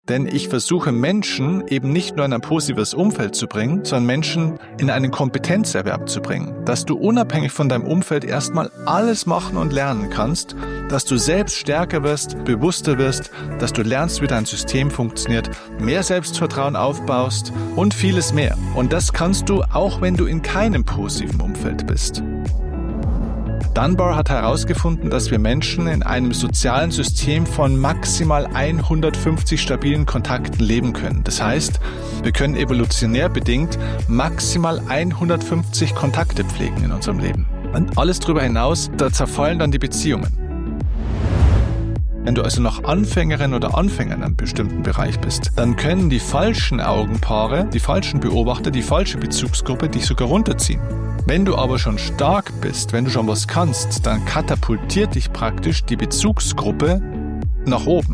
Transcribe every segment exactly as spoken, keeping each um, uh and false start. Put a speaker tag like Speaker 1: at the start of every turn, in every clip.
Speaker 1: Denn ich versuche Menschen eben nicht nur in ein positives Umfeld zu bringen, sondern Menschen in einen Kompetenzerwerb zu bringen. Dass du unabhängig von deinem Umfeld erstmal alles machen und lernen kannst, dass du selbst stärker wirst, bewusster wirst, dass du lernst, wie dein System funktioniert, mehr Selbstvertrauen aufbaust und vieles mehr. Und das kannst du auch, wenn du in keinem positiven Umfeld bist. Dunbar hat herausgefunden, dass wir Menschen in einem sozialen System von maximal hundertfünfzig stabilen Kontakten leben können. Das heißt, wir können evolutionär bedingt maximal hundertfünfzig Kontakte pflegen in unserem Leben. Und alles darüber hinaus, da zerfallen dann die Beziehungen. Wenn du also noch Anfängerin oder Anfänger in einem bestimmten Bereich bist, dann können die falschen Augenpaare, die falschen Beobachter, die falsche Bezugsgruppe dich sogar runterziehen. Wenn du aber schon stark bist, wenn du schon was kannst, dann katapultiert dich praktisch die Bezugsgruppe nach oben.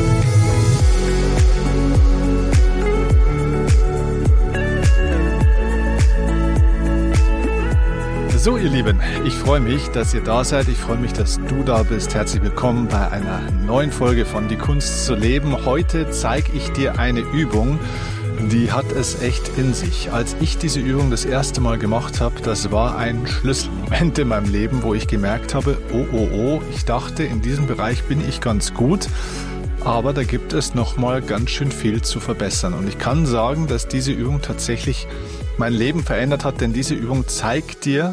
Speaker 1: So, ihr Lieben, ich freue mich, dass ihr da seid. Ich freue mich, dass du da bist. Herzlich willkommen bei einer neuen Folge von Die Kunst zu leben. Heute zeige ich dir eine Übung, die hat es echt in sich. Als ich diese Übung das erste Mal gemacht habe, das war ein Schlüsselmoment in meinem Leben, wo ich gemerkt habe, oh, oh, oh, ich dachte, in diesem Bereich bin ich ganz gut, aber da gibt es nochmal ganz schön viel zu verbessern. Und ich kann sagen, dass diese Übung tatsächlich mein Leben verändert hat, denn diese Übung zeigt dir,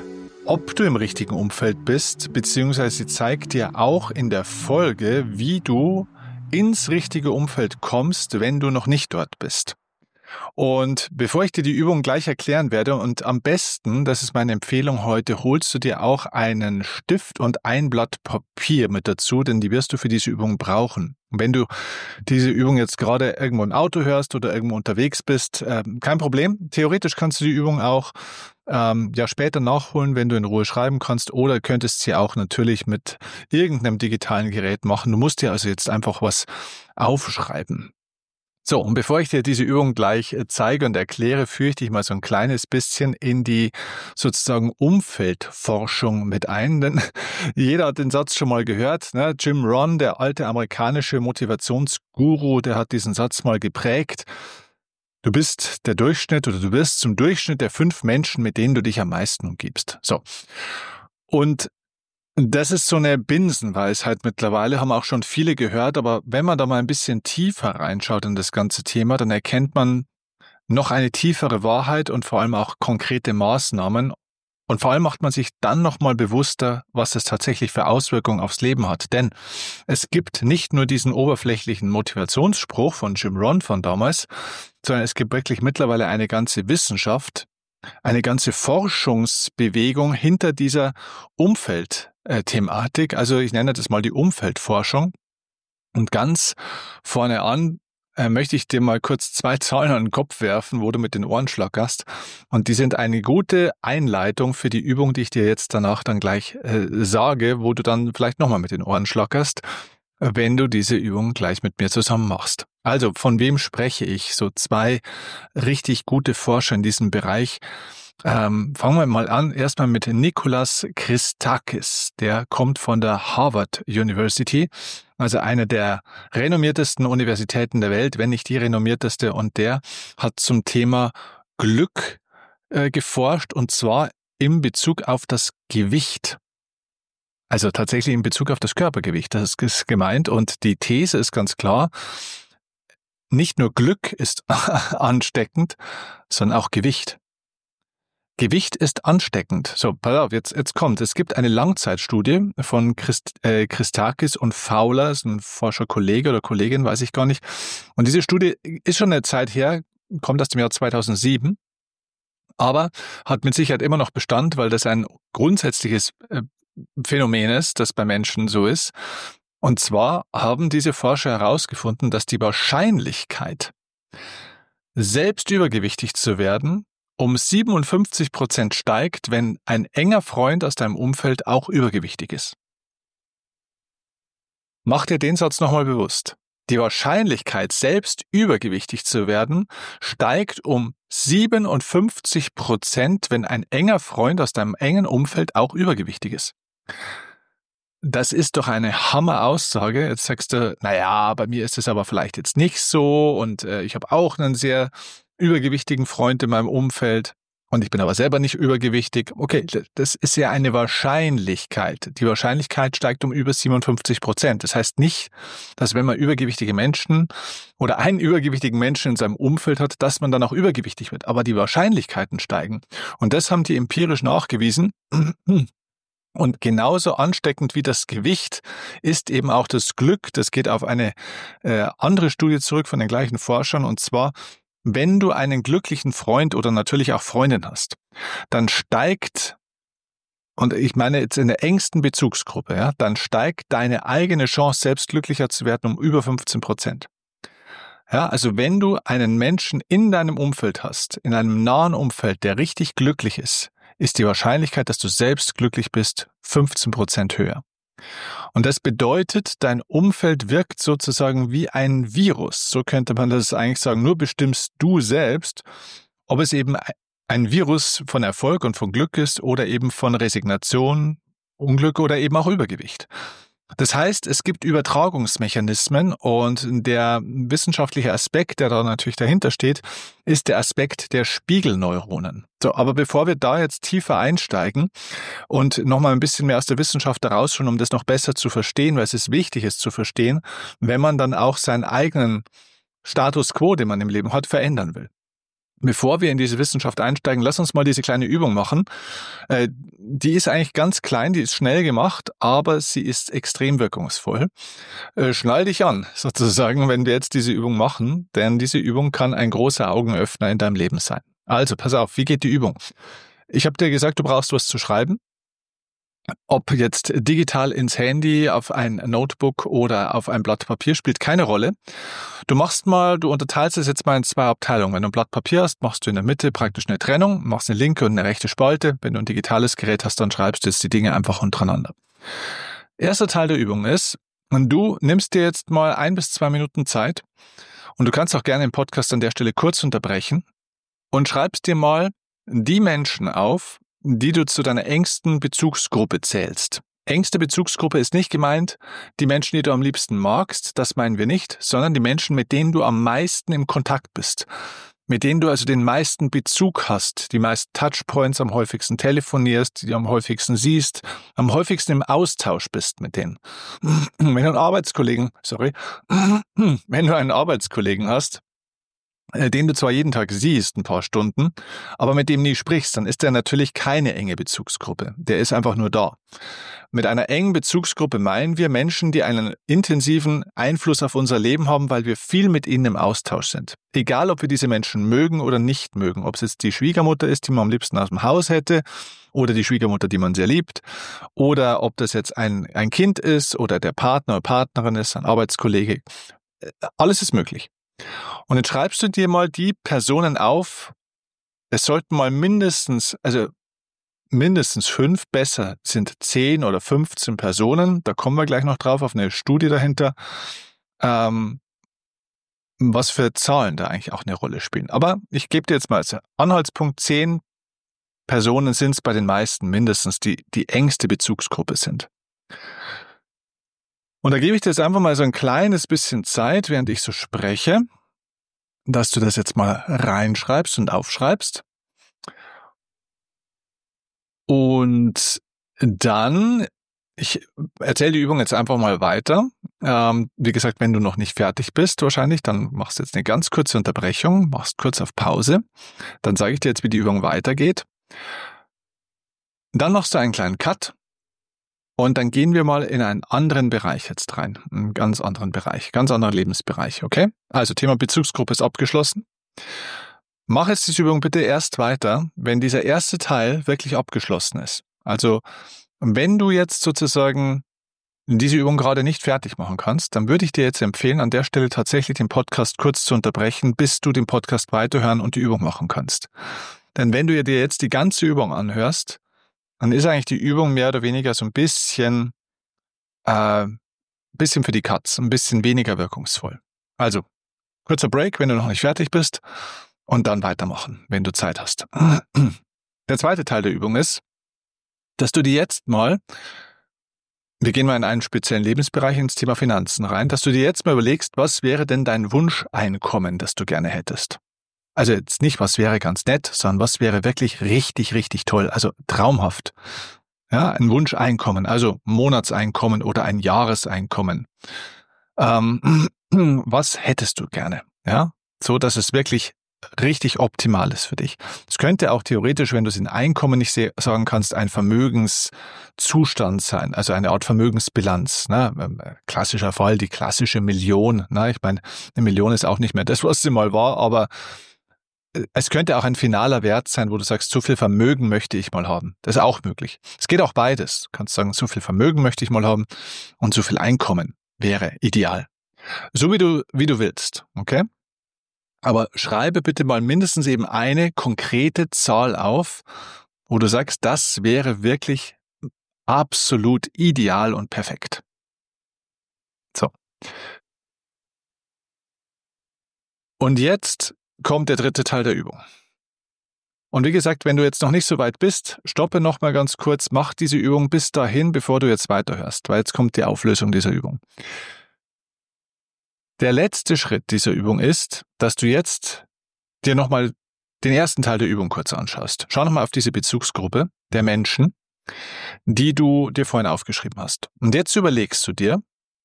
Speaker 1: ob du im richtigen Umfeld bist, beziehungsweise sie zeigt dir auch in der Folge, wie du ins richtige Umfeld kommst, wenn du noch nicht dort bist. Und bevor ich dir die Übung gleich erklären werde, und am besten, das ist meine Empfehlung heute, holst du dir auch einen Stift und ein Blatt Papier mit dazu, denn die wirst du für diese Übung brauchen. Und wenn du diese Übung jetzt gerade irgendwo im Auto hörst oder irgendwo unterwegs bist, äh, kein Problem. Theoretisch kannst du die Übung auch ähm, ja später nachholen, wenn du in Ruhe schreiben kannst, oder könntest sie auch natürlich mit irgendeinem digitalen Gerät machen. Du musst dir also jetzt einfach was aufschreiben. So, und bevor ich dir diese Übung gleich zeige und erkläre, führe ich dich mal so ein kleines bisschen in die sozusagen Umfeldforschung mit ein. Denn jeder hat den Satz schon mal gehört, ne? Jim Rohn, der alte amerikanische Motivationsguru, der hat diesen Satz mal geprägt. Du bist der Durchschnitt oder du wirst zum Durchschnitt der fünf Menschen, mit denen du dich am meisten umgibst. So. Und das ist so eine Binsenweisheit mittlerweile, haben auch schon viele gehört, aber wenn man da mal ein bisschen tiefer reinschaut in das ganze Thema, dann erkennt man noch eine tiefere Wahrheit und vor allem auch konkrete Maßnahmen. Und vor allem macht man sich dann nochmal bewusster, was es tatsächlich für Auswirkungen aufs Leben hat. Denn es gibt nicht nur diesen oberflächlichen Motivationsspruch von Jim Rohn von damals, sondern es gibt wirklich mittlerweile eine ganze Wissenschaft, eine ganze Forschungsbewegung hinter dieser Umfeldthematik. Also ich nenne das mal die Umfeldforschung. Und ganz vorne an äh, möchte ich dir mal kurz zwei Zahlen an den Kopf werfen, wo du mit den Ohren schlackerst. Und die sind eine gute Einleitung für die Übung, die ich dir jetzt danach dann gleich äh, sage, wo du dann vielleicht nochmal mit den Ohren schlackerst, wenn du diese Übung gleich mit mir zusammen machst. Also, von wem spreche ich? So zwei richtig gute Forscher in diesem Bereich. Ähm, fangen wir mal an, erstmal mit Nicholas Christakis. Der kommt von der Harvard University, also einer der renommiertesten Universitäten der Welt, wenn nicht die renommierteste. Und der hat zum Thema Glück äh, geforscht, und zwar in Bezug auf das Gewicht. Also tatsächlich in Bezug auf das Körpergewicht, das ist gemeint. Und die These ist ganz klar, nicht nur Glück ist ansteckend, sondern auch Gewicht. Gewicht ist ansteckend. So, pass auf, jetzt, jetzt kommt. Es gibt eine Langzeitstudie von Christ, äh, Christakis und Fowler, ist ein Forscherkollege oder Kollegin, weiß ich gar nicht. Und diese Studie ist schon eine Zeit her, kommt aus dem Jahr zweitausendsieben, aber hat mit Sicherheit immer noch Bestand, weil das ein grundsätzliches äh, Phänomen ist, das bei Menschen so ist. Und zwar haben diese Forscher herausgefunden, dass die Wahrscheinlichkeit, selbst übergewichtig zu werden, um siebenundfünfzig Prozent steigt, wenn ein enger Freund aus deinem Umfeld auch übergewichtig ist. Mach dir den Satz nochmal bewusst. Die Wahrscheinlichkeit, selbst übergewichtig zu werden, steigt um siebenundfünfzig Prozent, wenn ein enger Freund aus deinem engen Umfeld auch übergewichtig ist. das ist doch eine Hammer-Aussage. Jetzt sagst du, naja, bei mir ist es aber vielleicht jetzt nicht so und äh, ich habe auch einen sehr übergewichtigen Freund in meinem Umfeld und ich bin aber selber nicht übergewichtig. Okay, das ist ja eine Wahrscheinlichkeit. Die Wahrscheinlichkeit steigt um über siebenundfünfzig Prozent. Das heißt nicht, dass wenn man übergewichtige Menschen oder einen übergewichtigen Menschen in seinem Umfeld hat, dass man dann auch übergewichtig wird. Aber die Wahrscheinlichkeiten steigen. Und das haben die empirisch nachgewiesen. Und genauso ansteckend wie das Gewicht ist eben auch das Glück. Das geht auf eine äh, andere Studie zurück von den gleichen Forschern. Und zwar, wenn du einen glücklichen Freund oder natürlich auch Freundin hast, dann steigt, und ich meine jetzt in der engsten Bezugsgruppe, ja, dann steigt deine eigene Chance, selbst glücklicher zu werden, um über fünfzehn Prozent. Ja, also wenn du einen Menschen in deinem Umfeld hast, in einem nahen Umfeld, der richtig glücklich ist, ist die Wahrscheinlichkeit, dass du selbst glücklich bist, fünfzehn Prozent höher. Und das bedeutet, dein Umfeld wirkt sozusagen wie ein Virus. So könnte man das eigentlich sagen. Nur bestimmst du selbst, ob es eben ein Virus von Erfolg und von Glück ist oder eben von Resignation, Unglück oder eben auch Übergewicht. Das heißt, es gibt Übertragungsmechanismen und der wissenschaftliche Aspekt, der da natürlich dahinter steht, ist der Aspekt der Spiegelneuronen. So, aber bevor wir da jetzt tiefer einsteigen und nochmal ein bisschen mehr aus der Wissenschaft herausschauen, um das noch besser zu verstehen, weil es ist wichtig, es zu verstehen, wenn man dann auch seinen eigenen Status quo, den man im Leben hat, verändern will. Bevor wir in diese Wissenschaft einsteigen, lass uns mal diese kleine Übung machen. Äh, die ist eigentlich ganz klein, die ist schnell gemacht, aber sie ist extrem wirkungsvoll. Äh, schnall dich an, sozusagen, wenn wir jetzt diese Übung machen, denn diese Übung kann ein großer Augenöffner in deinem Leben sein. Also, pass auf, wie geht die Übung? Ich habe dir gesagt, du brauchst was zu schreiben. Ob jetzt digital ins Handy, auf ein Notebook oder auf ein Blatt Papier, spielt keine Rolle. Du machst mal, du unterteilst es jetzt mal in zwei Abteilungen. Wenn du ein Blatt Papier hast, machst du in der Mitte praktisch eine Trennung, machst eine linke und eine rechte Spalte. Wenn du ein digitales Gerät hast, dann schreibst du jetzt die Dinge einfach untereinander. Erster Teil der Übung ist, du nimmst dir jetzt mal ein bis zwei Minuten Zeit und du kannst auch gerne den Podcast an der Stelle kurz unterbrechen und schreibst dir mal die Menschen auf, die du zu deiner engsten Bezugsgruppe zählst. Engste Bezugsgruppe ist nicht gemeint, die Menschen, die du am liebsten magst, das meinen wir nicht, sondern die Menschen, mit denen du am meisten im Kontakt bist, mit denen du also den meisten Bezug hast, die meisten Touchpoints, am häufigsten telefonierst, die du am häufigsten siehst, am häufigsten im Austausch bist mit denen. Wenn du einen Arbeitskollegen, sorry, wenn du einen Arbeitskollegen hast, den du zwar jeden Tag siehst, ein paar Stunden, aber mit dem nie sprichst, dann ist der natürlich keine enge Bezugsgruppe. Der ist einfach nur da. Mit einer engen Bezugsgruppe meinen wir Menschen, die einen intensiven Einfluss auf unser Leben haben, weil wir viel mit ihnen im Austausch sind. Egal, ob wir diese Menschen mögen oder nicht mögen, ob es jetzt die Schwiegermutter ist, die man am liebsten aus dem Haus hätte, oder die Schwiegermutter, die man sehr liebt, oder ob das jetzt ein, ein Kind ist oder der Partner oder Partnerin ist, ein Arbeitskollege. Alles ist möglich. Und jetzt schreibst du dir mal die Personen auf, es sollten mal mindestens, also mindestens fünf, besser sind zehn oder fünfzehn Personen, da kommen wir gleich noch drauf, auf eine Studie dahinter, ähm, was für Zahlen da eigentlich auch eine Rolle spielen. Aber ich gebe dir jetzt mal als Anhaltspunkt, zehn Personen sind es bei den meisten mindestens, die die engste Bezugsgruppe sind. Und da gebe ich dir jetzt einfach mal so ein kleines bisschen Zeit, während ich so spreche, dass du das jetzt mal reinschreibst und aufschreibst. Und dann, ich erzähle die Übung jetzt einfach mal weiter. Ähm, wie gesagt, wenn du noch nicht fertig bist wahrscheinlich, dann machst du jetzt eine ganz kurze Unterbrechung, machst kurz auf Pause. Dann sage ich dir jetzt, wie die Übung weitergeht. Dann machst du einen kleinen Cut. Und dann gehen wir mal in einen anderen Bereich jetzt rein, einen ganz anderen Bereich, ganz anderen Lebensbereich, okay? Also Thema Bezugsgruppe ist abgeschlossen. Mach jetzt diese Übung bitte erst weiter, wenn dieser erste Teil wirklich abgeschlossen ist. Also wenn du jetzt sozusagen diese Übung gerade nicht fertig machen kannst, dann würde ich dir jetzt empfehlen, an der Stelle tatsächlich den Podcast kurz zu unterbrechen, bis du den Podcast weiterhören und die Übung machen kannst. Denn wenn du dir jetzt die ganze Übung anhörst, dann ist eigentlich die Übung mehr oder weniger so ein bisschen, äh, bisschen für die Katz, ein bisschen weniger wirkungsvoll. Also, kurzer Break, wenn du noch nicht fertig bist und dann weitermachen, wenn du Zeit hast. Der zweite Teil der Übung ist, dass du dir jetzt mal wir gehen mal in einen speziellen Lebensbereich ins Thema Finanzen rein, dass du dir jetzt mal überlegst, was wäre denn dein Wunscheinkommen, das du gerne hättest? Also jetzt nicht, was wäre ganz nett, sondern was wäre wirklich richtig, richtig toll, also traumhaft. Ja, ein Wunscheinkommen, also Monatseinkommen oder ein Jahreseinkommen. Ähm, was hättest du gerne? Ja, so dass es wirklich richtig optimal ist für dich. Es könnte auch theoretisch, wenn du es in Einkommen nicht sagen kannst, ein Vermögenszustand sein, also eine Art Vermögensbilanz. Ne? Klassischer Fall, die klassische Million. Ne? Ich meine, eine Million ist auch nicht mehr das, was sie mal war, aber es könnte auch ein finaler Wert sein, wo du sagst, so viel Vermögen möchte ich mal haben. Das ist auch möglich. Es geht auch beides. Du kannst sagen, so viel Vermögen möchte ich mal haben und so viel Einkommen wäre ideal. So wie du, wie du willst, okay? Aber schreibe bitte mal mindestens eben eine konkrete Zahl auf, wo du sagst, das wäre wirklich absolut ideal und perfekt. So. Und jetzt kommt der dritte Teil der Übung. Und wie gesagt, wenn du jetzt noch nicht so weit bist, stoppe noch mal ganz kurz, mach diese Übung bis dahin, bevor du jetzt weiterhörst, weil jetzt kommt die Auflösung dieser Übung. Der letzte Schritt dieser Übung ist, dass du jetzt dir nochmal den ersten Teil der Übung kurz anschaust. Schau nochmal auf diese Bezugsgruppe der Menschen, die du dir vorhin aufgeschrieben hast. Und jetzt überlegst du dir,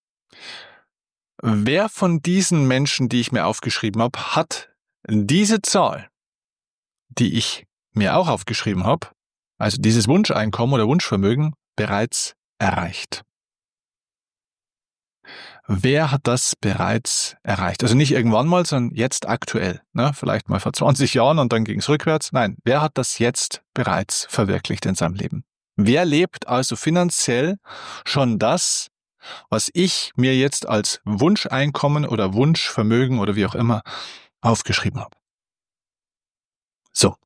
Speaker 1: wer von diesen Menschen, die ich mir aufgeschrieben habe, hat diese Zahl, die ich mir auch aufgeschrieben habe, also dieses Wunscheinkommen oder Wunschvermögen, bereits erreicht. Wer hat das bereits erreicht? Also nicht irgendwann mal, sondern jetzt aktuell. Ne? Vielleicht mal vor zwanzig Jahren und dann ging es rückwärts. Nein, wer hat das jetzt bereits verwirklicht in seinem Leben? Wer lebt also finanziell schon das, was ich mir jetzt als Wunscheinkommen oder Wunschvermögen oder wie auch immer aufgeschrieben habe? So.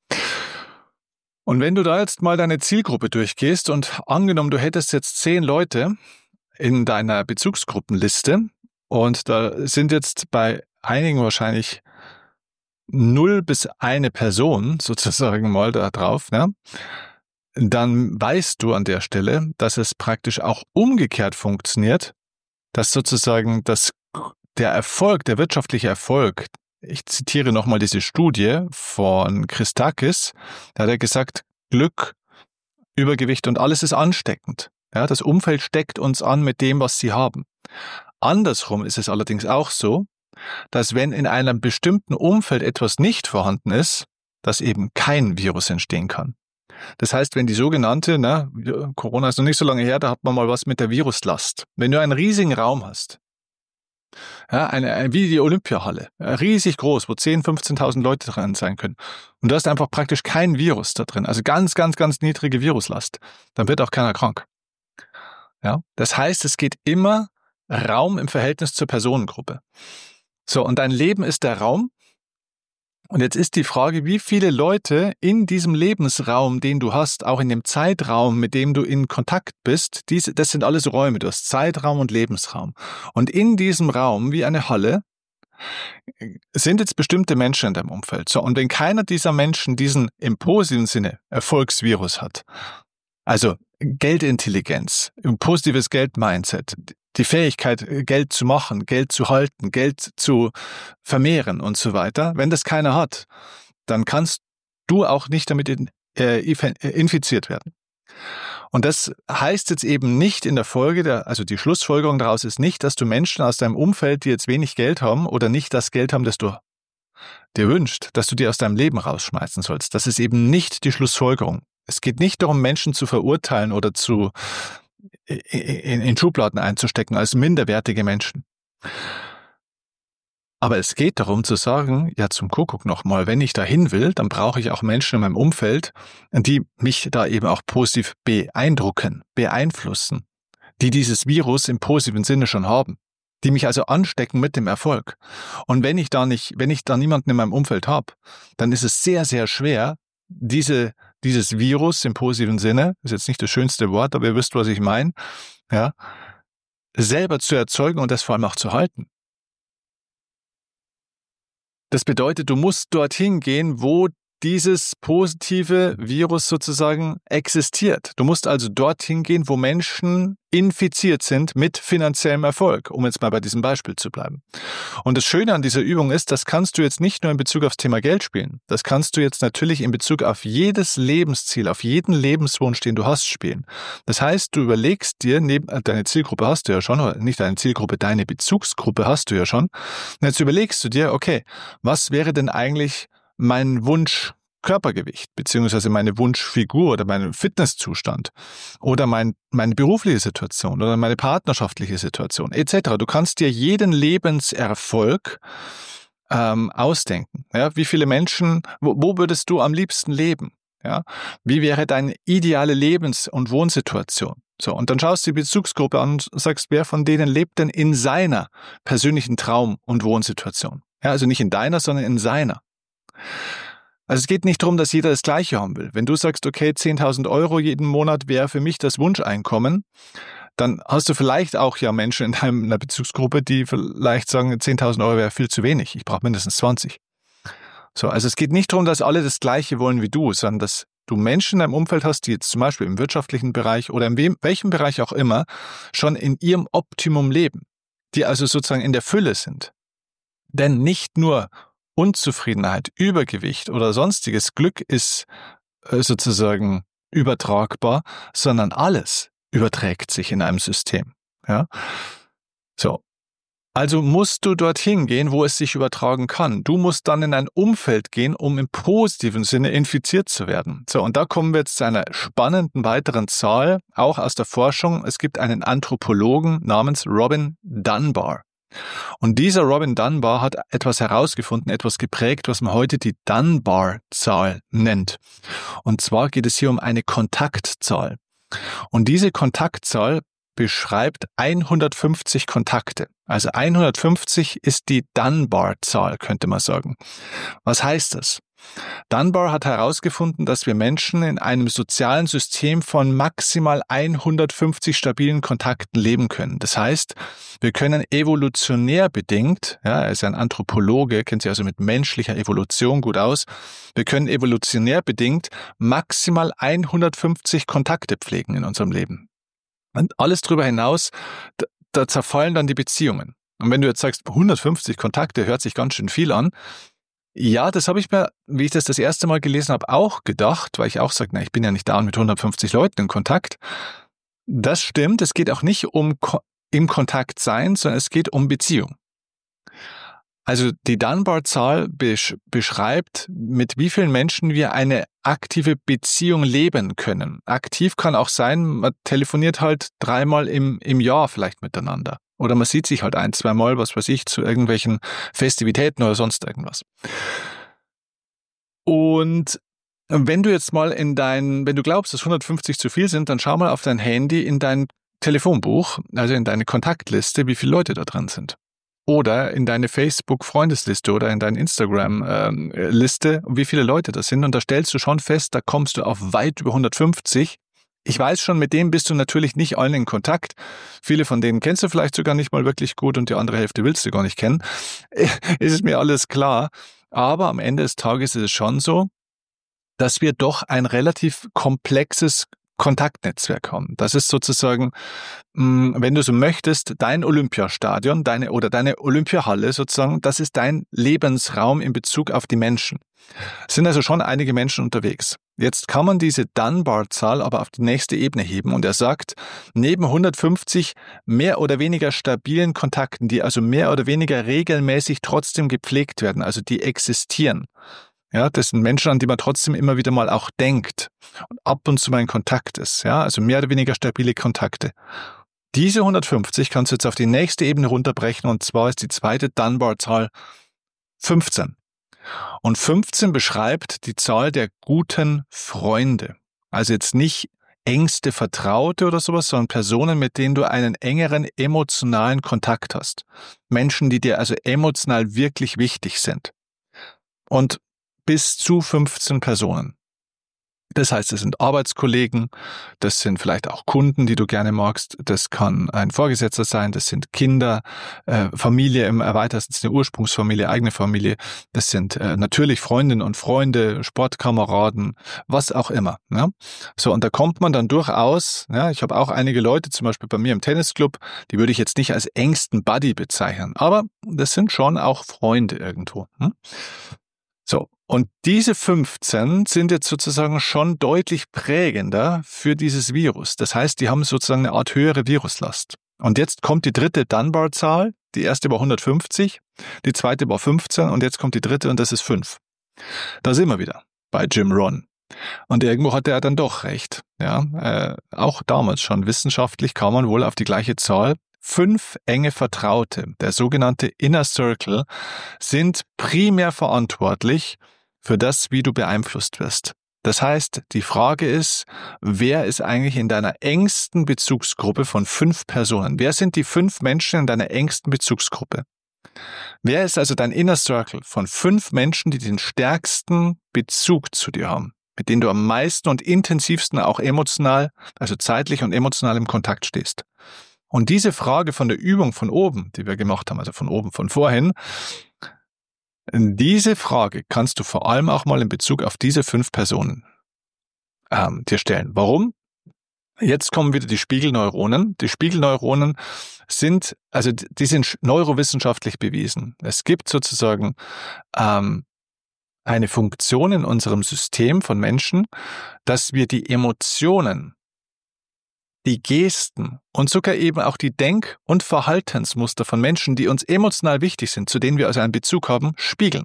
Speaker 1: Und wenn du da jetzt mal deine Zielgruppe durchgehst und angenommen, du hättest jetzt zehn Leute in deiner Bezugsgruppenliste und da sind jetzt bei einigen wahrscheinlich null bis eine Person sozusagen mal da drauf, ne? Dann weißt du an der Stelle, dass es praktisch auch umgekehrt funktioniert, dass sozusagen das, der Erfolg, der wirtschaftliche Erfolg, ich zitiere nochmal diese Studie von Christakis, da hat er gesagt, Glück, Übergewicht und alles ist ansteckend. Ja, das Umfeld steckt uns an mit dem, was sie haben. Andersrum ist es allerdings auch so, dass wenn in einem bestimmten Umfeld etwas nicht vorhanden ist, dass eben kein Virus entstehen kann. Das heißt, wenn die sogenannte, ne, Corona ist noch nicht so lange her, da hat man mal was mit der Viruslast. Wenn du einen riesigen Raum hast, ja, eine, eine, wie die Olympiahalle, riesig groß, wo zehntausend, fünfzehntausend Leute drin sein können, und du hast einfach praktisch kein Virus da drin, also ganz, ganz, ganz niedrige Viruslast, dann wird auch keiner krank. Ja, das heißt, es geht immer Raum im Verhältnis zur Personengruppe. So, und dein Leben ist der Raum. Und jetzt ist die Frage, wie viele Leute in diesem Lebensraum, den du hast, auch in dem Zeitraum, mit dem du in Kontakt bist, diese, das sind alles Räume. Du hast Zeitraum und Lebensraum. Und in diesem Raum, wie eine Halle, sind jetzt bestimmte Menschen in deinem Umfeld. So, und wenn keiner dieser Menschen diesen im positiven Sinne Erfolgsvirus hat, also Geldintelligenz, ein positives Geldmindset, die Fähigkeit, Geld zu machen, Geld zu halten, Geld zu vermehren und so weiter. Wenn das keiner hat, dann kannst du auch nicht damit in, äh, infiziert werden. Und das heißt jetzt eben nicht in der Folge, der, also die Schlussfolgerung daraus ist nicht, dass du Menschen aus deinem Umfeld, die jetzt wenig Geld haben oder nicht das Geld haben, das du dir wünschst, dass du die aus deinem Leben rausschmeißen sollst. Das ist eben nicht die Schlussfolgerung. Es geht nicht darum, Menschen zu verurteilen oder zu in, in Schubladen einzustecken als minderwertige Menschen. Aber es geht darum zu sagen, ja zum Kuckuck nochmal, wenn ich dahin will, dann brauche ich auch Menschen in meinem Umfeld, die mich da eben auch positiv beeindrucken, beeinflussen, die dieses Virus im positiven Sinne schon haben, die mich also anstecken mit dem Erfolg. Und wenn ich da nicht, wenn ich da niemanden in meinem Umfeld habe, dann ist es sehr, sehr schwer, diese dieses Virus im positiven Sinne, ist jetzt nicht das schönste Wort, aber ihr wisst, was ich meine, ja, selber zu erzeugen und das vor allem auch zu halten. Das bedeutet, du musst dorthin gehen, wo dieses positive Virus sozusagen existiert. Du musst also dorthin gehen, wo Menschen infiziert sind mit finanziellem Erfolg, um jetzt mal bei diesem Beispiel zu bleiben. Und das Schöne an dieser Übung ist, das kannst du jetzt nicht nur in Bezug aufs Thema Geld spielen. Das kannst du jetzt natürlich in Bezug auf jedes Lebensziel, auf jeden Lebenswunsch, den du hast, spielen. Das heißt, du überlegst dir, neben, deine Zielgruppe hast du ja schon, oder nicht deine Zielgruppe, deine Bezugsgruppe hast du ja schon. Und jetzt überlegst du dir, okay, was wäre denn eigentlich mein Wunsch Körpergewicht, beziehungsweise meine Wunschfigur oder mein Fitnesszustand oder mein, meine berufliche Situation oder meine partnerschaftliche Situation et cetera. Du kannst dir jeden Lebenserfolg ähm, ausdenken. Ja, wie viele Menschen, wo, wo würdest du am liebsten leben? Ja, wie wäre deine ideale Lebens- und Wohnsituation? So, und dann schaust du die Bezugsgruppe an und sagst, wer von denen lebt denn in seiner persönlichen Traum- und Wohnsituation? Ja, also nicht in deiner, sondern in seiner. Also es geht nicht darum, dass jeder das Gleiche haben will. Wenn du sagst, okay, zehntausend Euro jeden Monat wäre für mich das Wunscheinkommen, dann hast du vielleicht auch ja Menschen in deiner Bezugsgruppe, die vielleicht sagen, zehntausend Euro wäre viel zu wenig, ich brauche mindestens zwanzig. So, also es geht nicht darum, dass alle das Gleiche wollen wie du, sondern dass du Menschen in deinem Umfeld hast, die jetzt zum Beispiel im wirtschaftlichen Bereich oder in wem, welchem Bereich auch immer schon in ihrem Optimum leben, die also sozusagen in der Fülle sind. Denn nicht nur Unzufriedenheit, Übergewicht oder sonstiges Glück ist äh, sozusagen übertragbar, sondern alles überträgt sich in einem System. Ja? So. Also musst du dorthin gehen, wo es sich übertragen kann. Du musst dann in ein Umfeld gehen, um im positiven Sinne infiziert zu werden. So, und da kommen wir jetzt zu einer spannenden weiteren Zahl, auch aus der Forschung. Es gibt einen Anthropologen namens Robin Dunbar. Und dieser Robin Dunbar hat etwas herausgefunden, etwas geprägt, was man heute die Dunbar-Zahl nennt. Und zwar geht es hier um eine Kontaktzahl. Und diese Kontaktzahl beschreibt hundertfünfzig Kontakte. Also hundertfünfzig ist die Dunbar-Zahl, könnte man sagen. Was heißt das? Dunbar hat herausgefunden, dass wir Menschen in einem sozialen System von maximal hundertfünfzig stabilen Kontakten leben können. Das heißt, wir können evolutionär bedingt, ja, er ist ja ein Anthropologe, kennt sich also mit menschlicher Evolution gut aus, wir können evolutionär bedingt maximal hundertfünfzig Kontakte pflegen in unserem Leben. Und alles darüber hinaus, da, da zerfallen dann die Beziehungen. Und wenn du jetzt sagst, hundertfünfzig Kontakte, hört sich ganz schön viel an. Ja, das habe ich mir, wie ich das das erste Mal gelesen habe, auch gedacht, weil ich auch sage, na, ich bin ja nicht da mit hundertfünfzig Leuten in Kontakt. Das stimmt, es geht auch nicht um Ko- im Kontakt sein, sondern es geht um Beziehung. Also die Dunbar-Zahl besch- beschreibt, mit wie vielen Menschen wir eine aktive Beziehung leben können. Aktiv kann auch sein, man telefoniert halt dreimal im, im Jahr vielleicht miteinander. Oder man sieht sich halt ein, zwei Mal, was weiß ich, zu irgendwelchen Festivitäten oder sonst irgendwas. Und wenn du jetzt mal in dein, wenn du glaubst, dass hundertfünfzig zu viel sind, dann schau mal auf dein Handy in dein Telefonbuch, also in deine Kontaktliste, wie viele Leute da drin sind. Oder in deine Facebook-Freundesliste oder in deine Instagram-Liste, wie viele Leute das sind. Und da stellst du schon fest, da kommst du auf weit über hundertfünfzig. Ich weiß schon, mit denen bist du natürlich nicht allen in Kontakt. Viele von denen kennst du vielleicht sogar nicht mal wirklich gut und die andere Hälfte willst du gar nicht kennen. Ist mir alles klar. Aber am Ende des Tages ist es schon so, dass wir doch ein relativ komplexes Kontaktnetzwerk haben. Das ist sozusagen, wenn du so möchtest, dein Olympiastadion, deine oder deine Olympiahalle sozusagen, das ist dein Lebensraum in Bezug auf die Menschen. Es sind also schon einige Menschen unterwegs. Jetzt kann man diese Dunbar-Zahl aber auf die nächste Ebene heben und er sagt, neben hundertfünfzig mehr oder weniger stabilen Kontakten, die also mehr oder weniger regelmäßig trotzdem gepflegt werden, also die existieren. Ja, das sind Menschen, an die man trotzdem immer wieder mal auch denkt und ab und zu mal in Kontakt ist. Ja, also mehr oder weniger stabile Kontakte. Diese hundertfünfzig kannst du jetzt auf die nächste Ebene runterbrechen und zwar ist die zweite Dunbar-Zahl fünfzehn. Und fünfzehn beschreibt die Zahl der guten Freunde. Also jetzt nicht engste Vertraute oder sowas, sondern Personen, mit denen du einen engeren emotionalen Kontakt hast. Menschen, die dir also emotional wirklich wichtig sind. Und bis zu fünfzehn Personen. Das heißt, es sind Arbeitskollegen, das sind vielleicht auch Kunden, die du gerne magst, das kann ein Vorgesetzter sein, das sind Kinder, äh, Familie im erweiterten Sinne, Ursprungsfamilie, eigene Familie, das sind äh, natürlich Freundinnen und Freunde, Sportkameraden, was auch immer. Ja? So, und da kommt man dann durchaus, ja, ich habe auch einige Leute, zum Beispiel bei mir im Tennisclub, die würde ich jetzt nicht als engsten Buddy bezeichnen, aber das sind schon auch Freunde irgendwo. Hm? So, und diese fünfzehn sind jetzt sozusagen schon deutlich prägender für dieses Virus. Das heißt, die haben sozusagen eine Art höhere Viruslast. Und jetzt kommt die dritte Dunbar-Zahl. Die erste war hundertfünfzig, die zweite war fünfzehn und jetzt kommt die dritte und das ist fünf. Da sind wir wieder bei Jim Rohn. Und irgendwo hatte er dann doch recht. Ja, äh, auch damals schon wissenschaftlich kam man wohl auf die gleiche Zahl. Fünf enge Vertraute, der sogenannte Inner Circle, sind primär verantwortlich für das, wie du beeinflusst wirst. Das heißt, die Frage ist, wer ist eigentlich in deiner engsten Bezugsgruppe von fünf Personen? Wer sind die fünf Menschen in deiner engsten Bezugsgruppe? Wer ist also dein Inner Circle von fünf Menschen, die den stärksten Bezug zu dir haben, mit denen du am meisten und intensivsten auch emotional, also zeitlich und emotional im Kontakt stehst? Und diese Frage von der Übung von oben, die wir gemacht haben, also von oben, von vorhin, diese Frage kannst du vor allem auch mal in Bezug auf diese fünf Personen ähm, dir stellen. Warum? Jetzt kommen wieder die Spiegelneuronen. Die Spiegelneuronen sind, also die sind neurowissenschaftlich bewiesen. Es gibt sozusagen ähm, eine Funktion in unserem System von Menschen, dass wir die Emotionen, die Gesten und sogar eben auch die Denk- und Verhaltensmuster von Menschen, die uns emotional wichtig sind, zu denen wir also einen Bezug haben, spiegeln.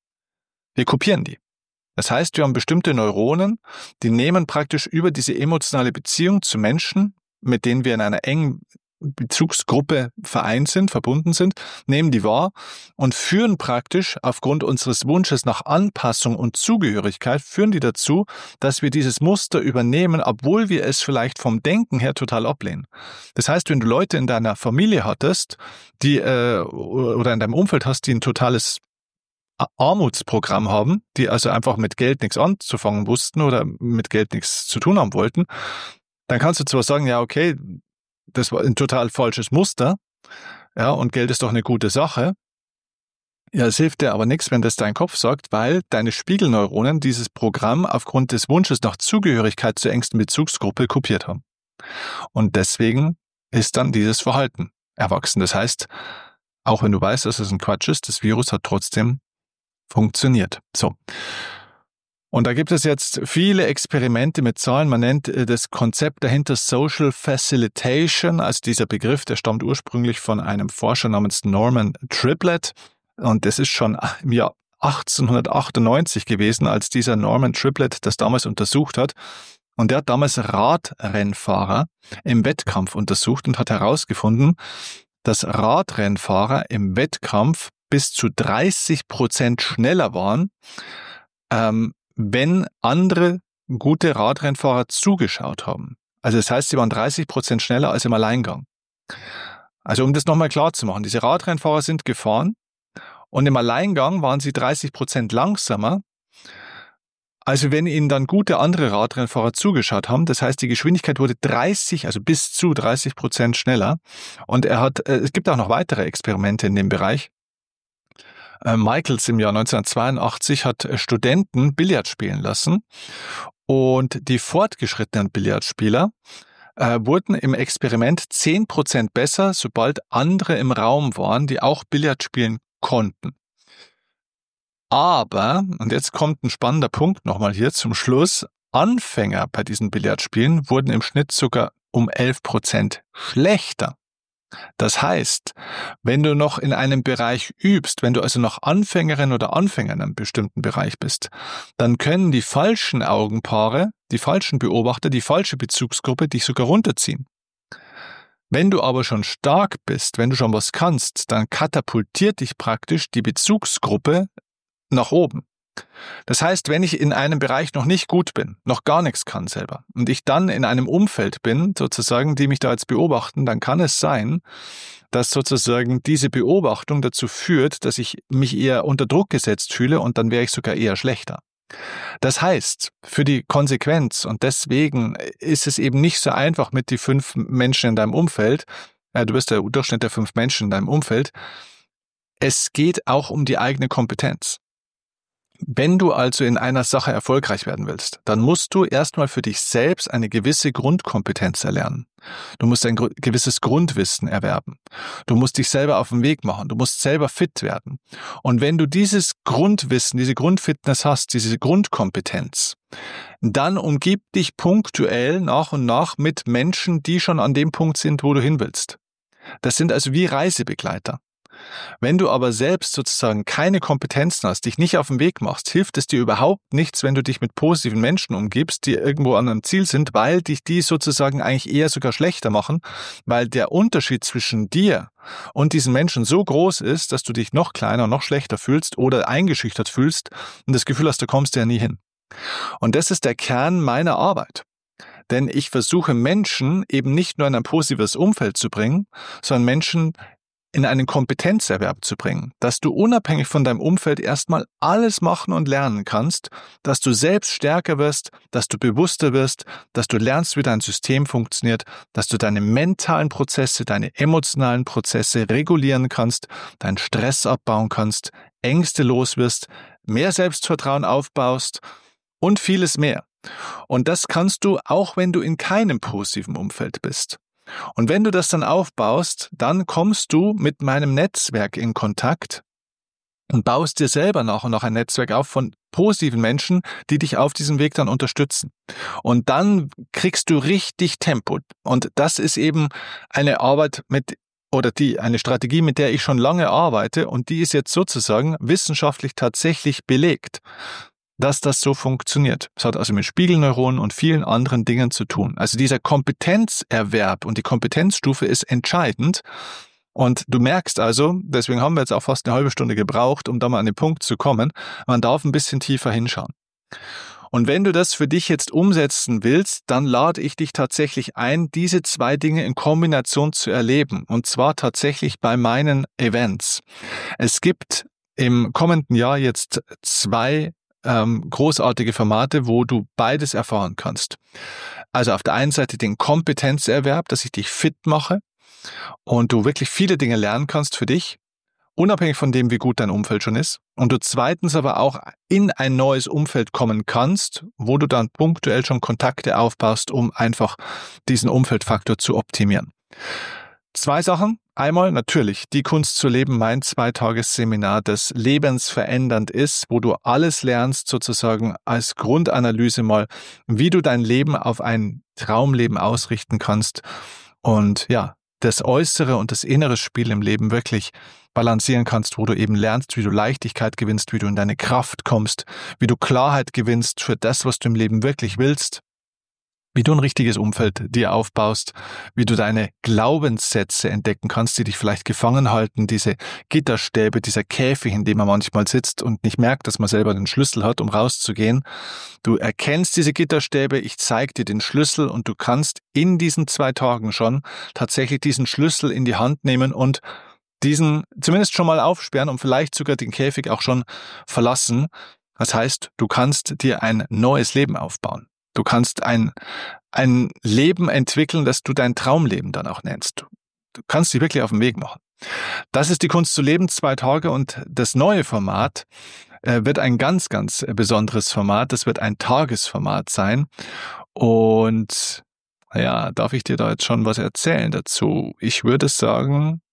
Speaker 1: Wir kopieren die. Das heißt, wir haben bestimmte Neuronen, die nehmen praktisch über diese emotionale Beziehung zu Menschen, mit denen wir in einer engen Bezugsgruppe vereint sind, verbunden sind, nehmen die wahr und führen praktisch aufgrund unseres Wunsches nach Anpassung und Zugehörigkeit, führen die dazu, dass wir dieses Muster übernehmen, obwohl wir es vielleicht vom Denken her total ablehnen. Das heißt, wenn du Leute in deiner Familie hattest, die äh, oder in deinem Umfeld hast, die ein totales Armutsprogramm haben, die also einfach mit Geld nichts anzufangen wussten oder mit Geld nichts zu tun haben wollten, dann kannst du zwar sagen, ja okay, das war ein total falsches Muster, ja, und Geld ist doch eine gute Sache. Ja, es hilft dir aber nichts, wenn das dein Kopf sagt, weil deine Spiegelneuronen dieses Programm aufgrund des Wunsches nach Zugehörigkeit zur engsten Bezugsgruppe kopiert haben. Und deswegen ist dann dieses Verhalten erwachsen. Das heißt, auch wenn du weißt, dass es ein Quatsch ist, das Virus hat trotzdem funktioniert. So. Und da gibt es jetzt viele Experimente mit Zahlen. Man nennt das Konzept dahinter Social Facilitation. Also dieser Begriff, der stammt ursprünglich von einem Forscher namens Norman Triplett. Und das ist schon im Jahr achtzehnhundertachtundneunzig gewesen, als dieser Norman Triplett das damals untersucht hat. Und der hat damals Radrennfahrer im Wettkampf untersucht und hat herausgefunden, dass Radrennfahrer im Wettkampf bis zu dreißig Prozent schneller waren, ähm, wenn andere gute Radrennfahrer zugeschaut haben. Also das heißt, sie waren dreißig Prozent schneller als im Alleingang. Also um das nochmal klar zu machen, diese Radrennfahrer sind gefahren und im Alleingang waren sie dreißig Prozent langsamer, also wenn ihnen dann gute andere Radrennfahrer zugeschaut haben. Das heißt, die Geschwindigkeit wurde dreißig, also bis zu dreißig Prozent schneller. Und er hat, äh, es gibt auch noch weitere Experimente in dem Bereich. Michaels im Jahr neunzehnhundertzweiundachtzig hat Studenten Billard spielen lassen und die fortgeschrittenen Billardspieler äh, wurden im Experiment zehn Prozent besser, sobald andere im Raum waren, die auch Billard spielen konnten. Aber, und jetzt kommt ein spannender Punkt nochmal hier zum Schluss, Anfänger bei diesen Billardspielen wurden im Schnitt sogar um elf Prozent schlechter. Das heißt, wenn du noch in einem Bereich übst, wenn du also noch Anfängerin oder Anfänger in einem bestimmten Bereich bist, dann können die falschen Augenpaare, die falschen Beobachter, die falsche Bezugsgruppe dich sogar runterziehen. Wenn du aber schon stark bist, wenn du schon was kannst, dann katapultiert dich praktisch die Bezugsgruppe nach oben. Das heißt, wenn ich in einem Bereich noch nicht gut bin, noch gar nichts kann selber und ich dann in einem Umfeld bin, sozusagen, die mich da jetzt beobachten, dann kann es sein, dass sozusagen diese Beobachtung dazu führt, dass ich mich eher unter Druck gesetzt fühle und dann wäre ich sogar eher schlechter. Das heißt, für die Konsequenz, und deswegen ist es eben nicht so einfach mit die fünf Menschen in deinem Umfeld, äh, du bist der Durchschnitt der fünf Menschen in deinem Umfeld, es geht auch um die eigene Kompetenz. Wenn du also in einer Sache erfolgreich werden willst, dann musst du erstmal für dich selbst eine gewisse Grundkompetenz erlernen. Du musst ein gewisses Grundwissen erwerben. Du musst dich selber auf den Weg machen. Du musst selber fit werden. Und wenn du dieses Grundwissen, diese Grundfitness hast, diese Grundkompetenz, dann umgib dich punktuell nach und nach mit Menschen, die schon an dem Punkt sind, wo du hin willst. Das sind also wie Reisebegleiter. Wenn du aber selbst sozusagen keine Kompetenzen hast, dich nicht auf den Weg machst, hilft es dir überhaupt nichts, wenn du dich mit positiven Menschen umgibst, die irgendwo an einem Ziel sind, weil dich die sozusagen eigentlich eher sogar schlechter machen, weil der Unterschied zwischen dir und diesen Menschen so groß ist, dass du dich noch kleiner, noch schlechter fühlst oder eingeschüchtert fühlst und das Gefühl hast, du kommst ja nie hin. Und das ist der Kern meiner Arbeit. Denn ich versuche Menschen eben nicht nur in ein positives Umfeld zu bringen, sondern Menschen in einen Kompetenzerwerb zu bringen, dass du unabhängig von deinem Umfeld erstmal alles machen und lernen kannst, dass du selbst stärker wirst, dass du bewusster wirst, dass du lernst, wie dein System funktioniert, dass du deine mentalen Prozesse, deine emotionalen Prozesse regulieren kannst, deinen Stress abbauen kannst, Ängste los wirst, mehr Selbstvertrauen aufbaust und vieles mehr. Und das kannst du, auch wenn du in keinem positiven Umfeld bist. Und wenn du das dann aufbaust, dann kommst du mit meinem Netzwerk in Kontakt und baust dir selber nach und nach ein Netzwerk auf von positiven Menschen, die dich auf diesem Weg dann unterstützen. Und dann kriegst du richtig Tempo. Und das ist eben eine Arbeit mit oder die eine Strategie, mit der ich schon lange arbeite und die ist jetzt sozusagen wissenschaftlich tatsächlich belegt, dass das so funktioniert. Es hat also mit Spiegelneuronen und vielen anderen Dingen zu tun. Also dieser Kompetenzerwerb und die Kompetenzstufe ist entscheidend. Und du merkst also, deswegen haben wir jetzt auch fast eine halbe Stunde gebraucht, um da mal an den Punkt zu kommen, man darf ein bisschen tiefer hinschauen. Und wenn du das für dich jetzt umsetzen willst, dann lade ich dich tatsächlich ein, diese zwei Dinge in Kombination zu erleben. Und zwar tatsächlich bei meinen Events. Es gibt im kommenden Jahr jetzt zwei Ähm, großartige Formate, wo du beides erfahren kannst. Also auf der einen Seite den Kompetenzerwerb, dass ich dich fit mache und du wirklich viele Dinge lernen kannst für dich, unabhängig von dem, wie gut dein Umfeld schon ist. Und du zweitens aber auch in ein neues Umfeld kommen kannst, wo du dann punktuell schon Kontakte aufbaust, um einfach diesen Umfeldfaktor zu optimieren. Zwei Sachen. Einmal natürlich die Kunst zu leben, mein Zweitagesseminar, das lebensverändernd ist, wo du alles lernst, sozusagen als Grundanalyse mal, wie du dein Leben auf ein Traumleben ausrichten kannst und ja, das äußere und das innere Spiel im Leben wirklich balancieren kannst, wo du eben lernst, wie du Leichtigkeit gewinnst, wie du in deine Kraft kommst, wie du Klarheit gewinnst für das, was du im Leben wirklich willst. Wie du ein richtiges Umfeld dir aufbaust, wie du deine Glaubenssätze entdecken kannst, die dich vielleicht gefangen halten, diese Gitterstäbe, dieser Käfig, in dem man manchmal sitzt und nicht merkt, dass man selber den Schlüssel hat, um rauszugehen. Du erkennst diese Gitterstäbe, ich zeige dir den Schlüssel und du kannst in diesen zwei Tagen schon tatsächlich diesen Schlüssel in die Hand nehmen und diesen zumindest schon mal aufsperren und vielleicht sogar den Käfig auch schon verlassen. Das heißt, du kannst dir ein neues Leben aufbauen. Du kannst ein, ein Leben entwickeln, das du dein Traumleben dann auch nennst. Du kannst dich wirklich auf den Weg machen. Das ist die Kunst zu leben, zwei Tage. Und das neue Format äh, wird ein ganz, ganz besonderes Format. Das wird ein Tagesformat sein. Und ja, darf ich dir da jetzt schon was erzählen dazu? Ich würde sagen,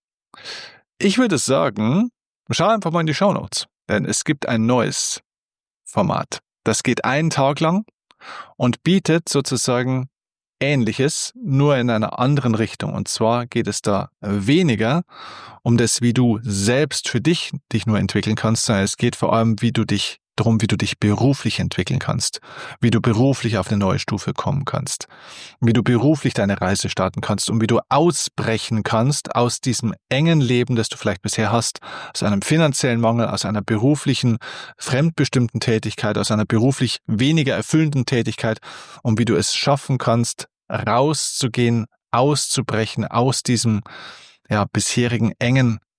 Speaker 1: ich würde sagen, schau einfach mal in die Shownotes. Denn es gibt ein neues Format. Das geht einen Tag lang und bietet sozusagen Ähnliches, nur in einer anderen Richtung. Und zwar geht es da weniger um das, wie du selbst für dich dich nur entwickeln kannst, sondern es geht vor allem, wie du dich darum, wie du dich beruflich entwickeln kannst, wie du beruflich auf eine neue Stufe kommen kannst, wie du beruflich deine Reise starten kannst und wie du ausbrechen kannst aus diesem engen Leben, das du vielleicht bisher hast, aus einem finanziellen Mangel, aus einer beruflichen, fremdbestimmten Tätigkeit, aus einer beruflich weniger erfüllenden Tätigkeit und wie du es schaffen kannst, rauszugehen, auszubrechen aus diesem ja, bisherigen engen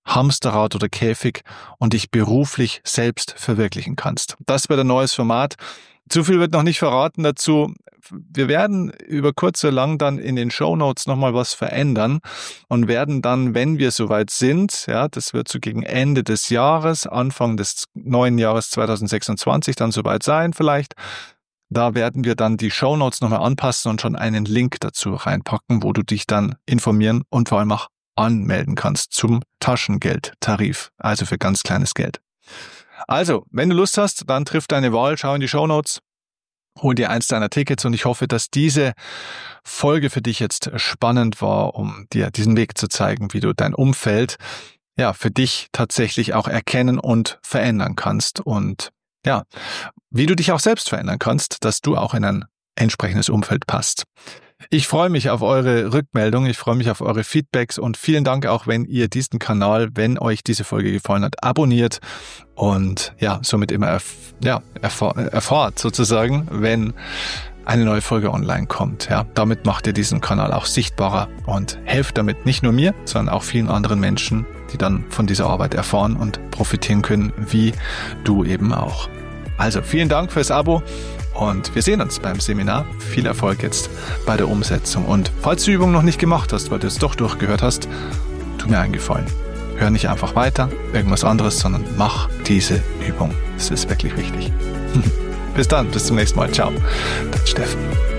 Speaker 1: Hamsterrad oder Käfig und dich beruflich selbst verwirklichen kannst. Das wird ein neues Format. Zu viel wird noch nicht verraten dazu. Wir werden über kurz oder lang dann in den Shownotes nochmal was verändern und werden dann, wenn wir soweit sind, ja, das wird so gegen Ende des Jahres, Anfang des neuen Jahres zwanzig sechsundzwanzig dann soweit sein vielleicht, da werden wir dann die Shownotes nochmal anpassen und schon einen Link dazu reinpacken, wo du dich dann informieren und vor allem auch anmelden kannst zum Taschengeldtarif, also für ganz kleines Geld. Also, wenn du Lust hast, dann triff deine Wahl, schau in die Shownotes, hol dir eins deiner Tickets und ich hoffe, dass diese Folge für dich jetzt spannend war, um dir diesen Weg zu zeigen, wie du dein Umfeld ja für dich tatsächlich auch erkennen und verändern kannst und ja, wie du dich auch selbst verändern kannst, dass du auch in ein entsprechendes Umfeld passt. Ich freue mich auf eure Rückmeldung, ich freue mich auf eure Feedbacks und vielen Dank auch, wenn ihr diesen Kanal, wenn euch diese Folge gefallen hat, abonniert und ja, somit immer erf- ja, erfahr- erfahrt sozusagen, wenn eine neue Folge online kommt. Ja, damit macht ihr diesen Kanal auch sichtbarer und helft damit nicht nur mir, sondern auch vielen anderen Menschen, die dann von dieser Arbeit erfahren und profitieren können, wie du eben auch. Also vielen Dank fürs Abo. Und wir sehen uns beim Seminar. Viel Erfolg jetzt bei der Umsetzung. Und falls du die Übung noch nicht gemacht hast, weil du es doch durchgehört hast, tu mir einen Gefallen. Hör nicht einfach weiter, irgendwas anderes, sondern mach diese Übung. Das ist wirklich wichtig. Bis dann, bis zum nächsten Mal. Ciao. Dein Steffen.